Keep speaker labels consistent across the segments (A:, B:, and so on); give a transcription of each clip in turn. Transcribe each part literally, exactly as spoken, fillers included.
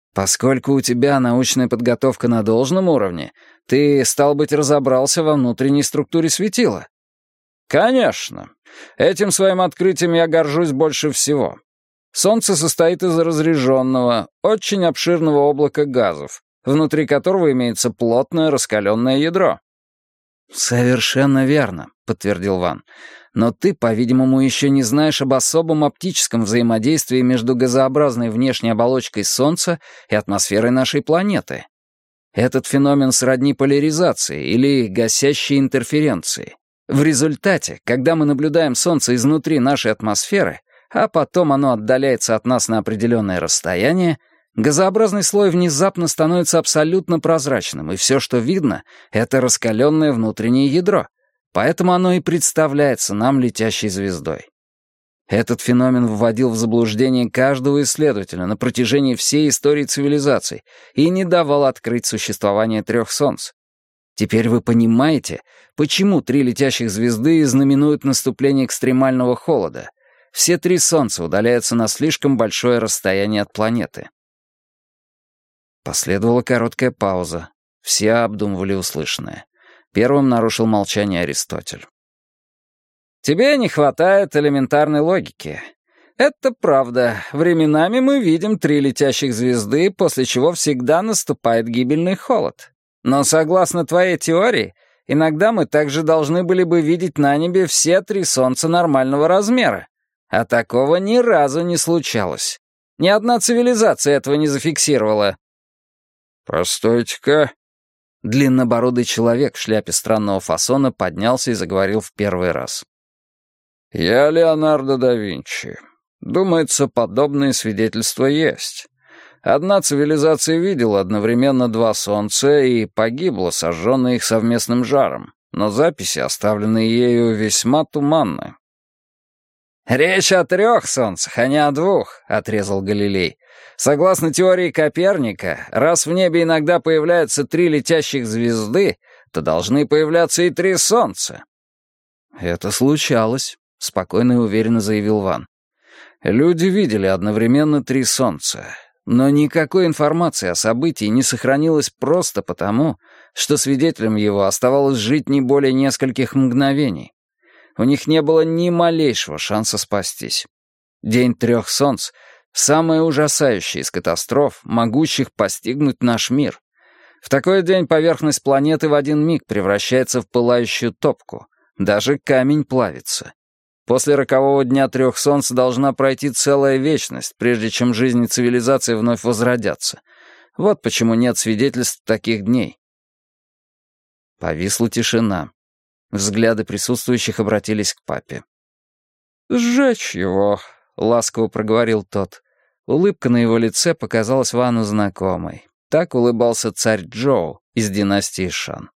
A: Поскольку у тебя научная подготовка на должном уровне, ты, стал быть, разобрался во внутренней структуре светила. Конечно. Этим своим открытием я горжусь больше всего. Солнце состоит из разряженного, очень обширного облака газов, внутри которого имеется плотное раскаленное ядро. «Совершенно верно», — подтвердил Ван. «Но ты, по-видимому, еще не знаешь об особом оптическом взаимодействии между газообразной внешней оболочкой Солнца и атмосферой нашей планеты. Этот феномен сродни поляризации или гасящей интерференции. В результате, когда мы наблюдаем Солнце изнутри нашей атмосферы, а потом оно отдаляется от нас на определенное расстояние, газообразный слой внезапно становится абсолютно прозрачным, и все, что видно, — это раскаленное внутреннее ядро. Поэтому оно и представляется нам летящей звездой. Этот феномен вводил в заблуждение каждого исследователя на протяжении всей истории цивилизаций и не давал открыть существование трех солнц. Теперь вы понимаете, почему три летящих звезды знаменуют наступление экстремального холода. Все три солнца удаляются на слишком большое расстояние от планеты. Последовала короткая пауза. Все обдумывали услышанное. Первым нарушил молчание Аристотель. «Тебе не хватает элементарной логики. Это правда. Временами мы видим три летящих звезды, после чего всегда наступает гибельный холод. Но согласно твоей теории, иногда мы также должны были бы видеть на небе все три солнца нормального размера. А такого ни разу не случалось. Ни одна цивилизация этого не зафиксировала». «Постойте-ка». Длиннобородый человек в шляпе странного фасона поднялся и заговорил в первый раз. «Я Леонардо да Винчи. Думается, подобные свидетельства есть. Одна цивилизация видела одновременно два солнца и погибла, сожженная их совместным жаром, но записи, оставленные ею, весьма туманны». «Речь о трех солнцах, а не о двух», — отрезал Галилей. «Согласно теории Коперника, раз в небе иногда появляются три летящих звезды, то должны появляться и три солнца». «Это случалось», — спокойно и уверенно заявил Ван. «Люди видели одновременно три солнца, но никакой информации о событии не сохранилось просто потому, что свидетелем его оставалось жить не более нескольких мгновений. У них не было ни малейшего шанса спастись. День трех солнц — самая ужасающая из катастроф, могущих постигнуть наш мир. В такой день поверхность планеты в один миг превращается в пылающую топку. Даже камень плавится. После рокового дня трех солнц должна пройти целая вечность, прежде чем жизнь и цивилизация вновь возродятся. Вот почему нет свидетельств таких дней». Повисла тишина. Взгляды присутствующих обратились к папе. «Сжечь его», — ласково проговорил тот. Улыбка на его лице показалась Вану знакомой. Так улыбался царь Джоу из династии Шан.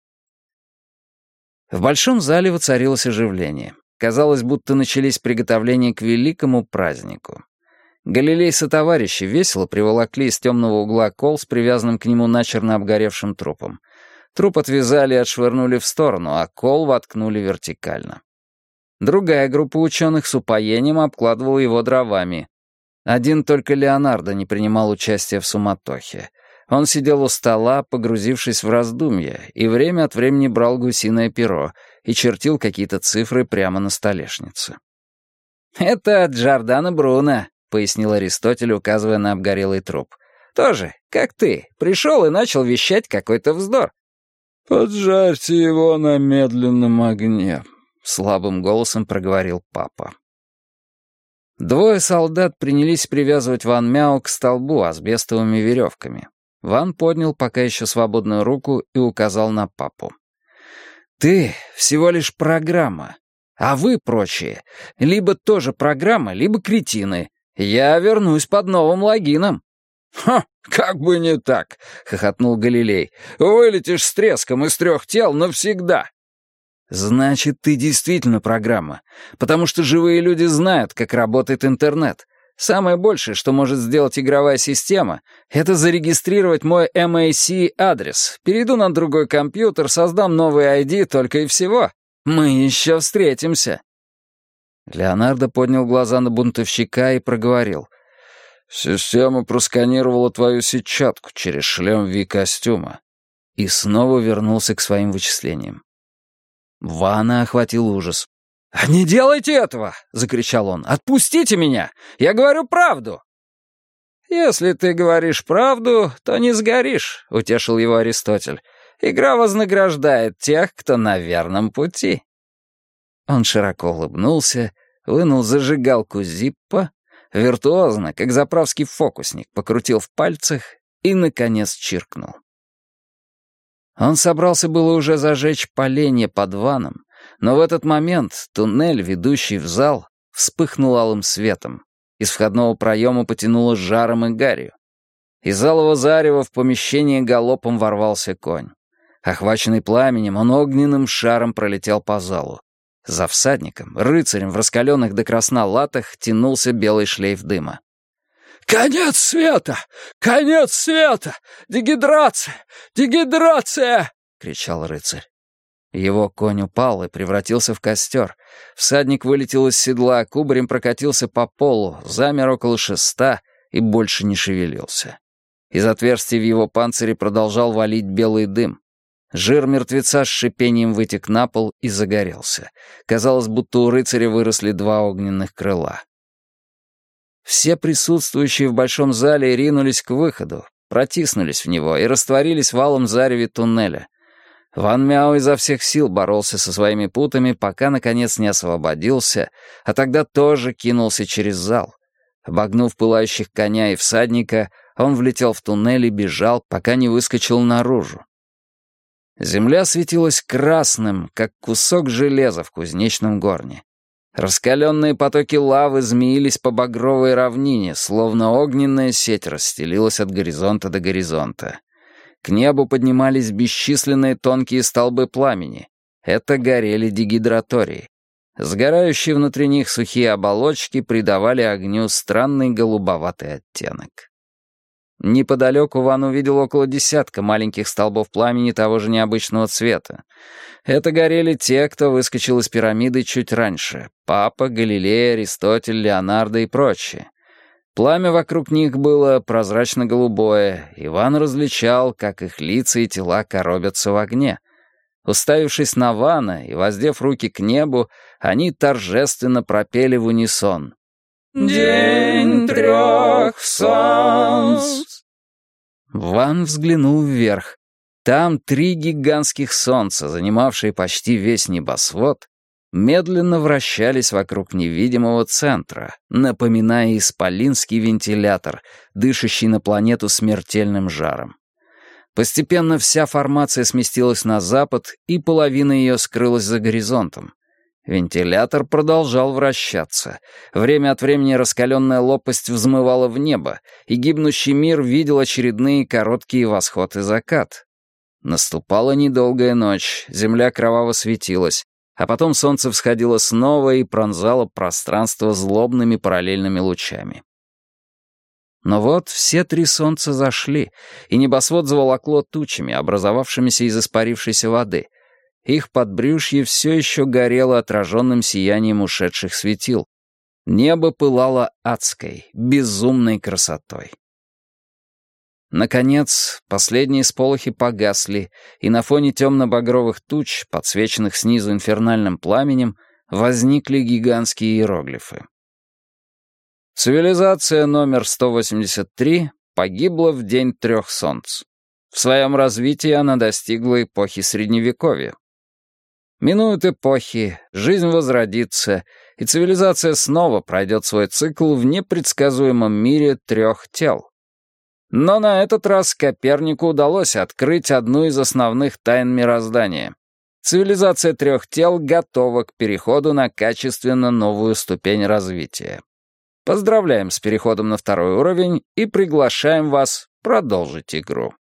A: В большом зале воцарилось оживление. Казалось, будто начались приготовления к великому празднику. Галилей сотоварищи весело приволокли из темного угла кол с привязанным к нему начерно обгоревшим трупом. Труп отвязали и отшвырнули в сторону, а кол воткнули вертикально. Другая группа ученых с упоением обкладывала его дровами. Один только Леонардо не принимал участия в суматохе. Он сидел у стола, погрузившись в раздумья, и время от времени брал гусиное перо и чертил какие-то цифры прямо на столешнице. «Это Джордано Бруно», — пояснил Аристотель, указывая на обгорелый труп. «Тоже, как ты, пришел и начал вещать какой-то вздор». «Поджарьте его на медленном огне», — слабым голосом проговорил папа. Двое солдат принялись привязывать Ван Мяо к столбу асбестовыми веревками. Ван поднял пока еще свободную руку и указал на папу. «Ты всего лишь программа, а вы, прочие, либо тоже программа, либо кретины. Я вернусь под новым логином». «Ха, как бы не так», — хохотнул Галилей. «Вылетишь с треском из трех тел навсегда». «Значит, ты действительно программа, потому что живые люди знают, как работает интернет. Самое большее, что может сделать игровая система, это зарегистрировать мой эм эй си-адрес. Перейду на другой компьютер, создам новый ай ди, только и всего. Мы еще встретимся». Леонардо поднял глаза на бунтовщика и проговорил. «Система просканировала твою сетчатку через шлем Ви-костюма». И снова вернулся к своим вычислениям. Вана охватил ужас. «Не делайте этого!» — закричал он. «Отпустите меня! Я говорю правду!» «Если ты говоришь правду, то не сгоришь», — утешил его Аристотель. «Игра вознаграждает тех, кто на верном пути». Он широко улыбнулся, вынул зажигалку Зиппо, виртуозно, как заправский фокусник, покрутил в пальцах и, наконец, чиркнул. Он собрался было уже зажечь поленье под ваном, но в этот момент туннель, ведущий в зал, вспыхнул алым светом. Из входного проема потянуло жаром и гарью. Из алого зарева в помещение галопом ворвался конь. Охваченный пламенем, он огненным шаром пролетел по залу. За всадником, рыцарем в раскаленных до красна латах, тянулся белый шлейф дыма. «Конец света! Конец света! Дегидрация! Дегидрация!» — кричал рыцарь. Его конь упал и превратился в костер. Всадник вылетел из седла, кубарем прокатился по полу, замер около шеста и больше не шевелился. Из отверстий в его панцире продолжал валить белый дым. Жир мертвеца с шипением вытек на пол и загорелся. Казалось, будто у рыцаря выросли два огненных крыла. Все присутствующие в большом зале ринулись к выходу, протиснулись в него и растворились в алом зареве туннеля. Ван Мяо изо всех сил боролся со своими путами, пока, наконец, не освободился, а тогда тоже кинулся через зал. Обогнув пылающих коня и всадника, он влетел в туннель и бежал, пока не выскочил наружу. Земля светилась красным, как кусок железа в кузнечном горне. Раскаленные потоки лавы змеились по багровой равнине, словно огненная сеть расстелилась от горизонта до горизонта. К небу поднимались бесчисленные тонкие столбы пламени. Это горели дегидратории. Сгорающие внутри них сухие оболочки придавали огню странный голубоватый оттенок. Неподалеку Ван увидел около десятка маленьких столбов пламени того же необычного цвета. Это горели те, кто выскочил из пирамиды чуть раньше. Папа, Галилей, Аристотель, Леонардо и прочие. Пламя вокруг них было прозрачно-голубое. Иван различал, как их лица и тела коробятся в огне. Уставившись на Вана и воздев руки к небу, они торжественно пропели в унисон. «День трех солнц!» Ван взглянул вверх. Там три гигантских солнца, занимавшие почти весь небосвод, медленно вращались вокруг невидимого центра, напоминая исполинский вентилятор, дышащий на планету смертельным жаром. Постепенно вся формация сместилась на запад, и половина ее скрылась за горизонтом. Вентилятор продолжал вращаться. Время от времени раскаленная лопасть взмывала в небо, и гибнущий мир видел очередные короткие восход и закат. Наступала недолгая ночь, земля кроваво светилась, а потом солнце всходило снова и пронзало пространство злобными параллельными лучами. Но вот все три солнца зашли, и небосвод заволокло тучами, образовавшимися из испарившейся воды. Их подбрюшье все еще горело отраженным сиянием ушедших светил. Небо пылало адской, безумной красотой. Наконец, последние сполохи погасли, и на фоне темно-багровых туч, подсвеченных снизу инфернальным пламенем, возникли гигантские иероглифы. Цивилизация номер сто восемьдесят три погибла в день трех солнц. В своем развитии она достигла эпохи Средневековья. Минуют эпохи, жизнь возродится, и цивилизация снова пройдет свой цикл в непредсказуемом мире трех тел. Но на этот раз Копернику удалось открыть одну из основных тайн мироздания. Цивилизация трех тел готова к переходу на качественно новую ступень развития. Поздравляем с переходом на второй уровень и приглашаем вас продолжить игру.